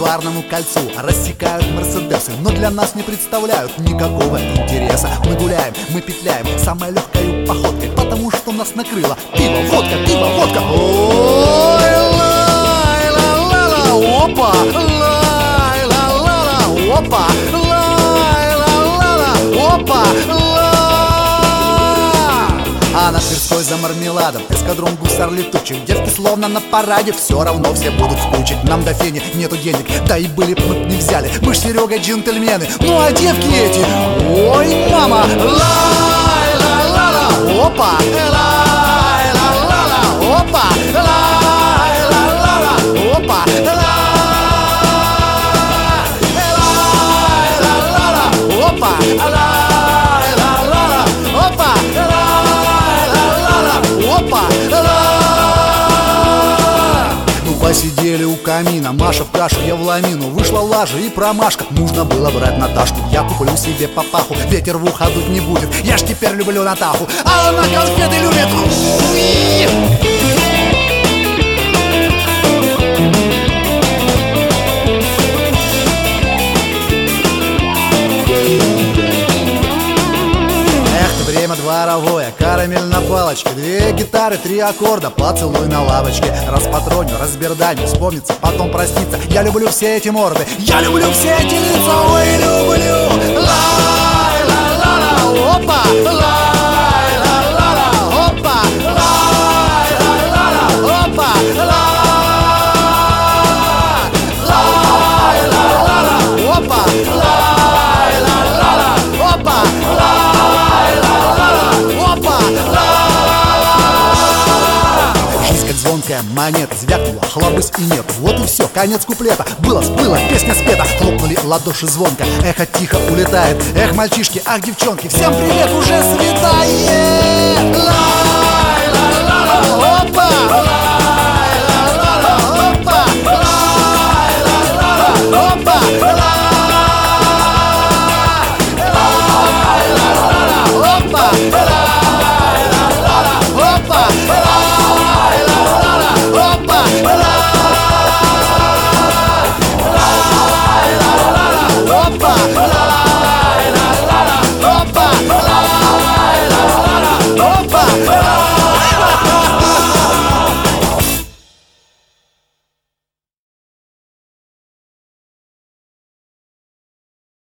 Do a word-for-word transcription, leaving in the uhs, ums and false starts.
Бульварному кольцу рассекают мерседесы, но для нас не представляют никакого интереса. Мы гуляем, мы петляем самой легкой походкой, потому что нас накрыло пиво, водка, пиво, водка. Ой, лай-ла-ла-ла, опа, лай-ла-ла-ла, опа, лай-ла-ла-ла, опа, а на Тверской за мармеладом эскадрон гусар летучих. Девки словно на параде, все равно все будут в куче. Нам до фени нету денег, да и были б мы не взяли. Мы ж Серега джентльмены, ну а девки эти, ой, мама, лай-ла-ла-ла, опа, лай-ла-ла-ла, опа, лай-ла-ла-ла, опа, лай-ла-ла-ла, опа, лай-ла-ла-ла, опа, опа! Ну посидели у камина, Маша в кашу, я в ламину. Вышла лажа и промашка, нужно было брать Наташку. Я куплю себе папаху, ветер в ухо дуть не будет. Я ж теперь люблю Натаху, а она конфеты любит. Дворовое, карамель на палочке, две гитары, три аккорда, поцелуй на лавочке. Распатроню, разберданю, вспомнится, потом простится. Я люблю все эти морды, я люблю все эти лица, ой, люблю. Лай-ла-ла-ла, опа, лай-ла-ла-ла, опа, лай-ла-ла-ла, опа, лай-ла-ла-ла, опа, лай-ла-ла-ла, опа, звонкая монета звякнула, хлобысь и нет. Вот и все, конец куплета. Было, сплыло, песня спета. Хлопнули ладоши звонко, эхо тихо улетает. Эх, мальчишки, ах, девчонки, всем привет, уже светает. Лай-ла-ла-ла, опа, лай-ла-ла-ла, опа, лай-ла-ла-ла, опа.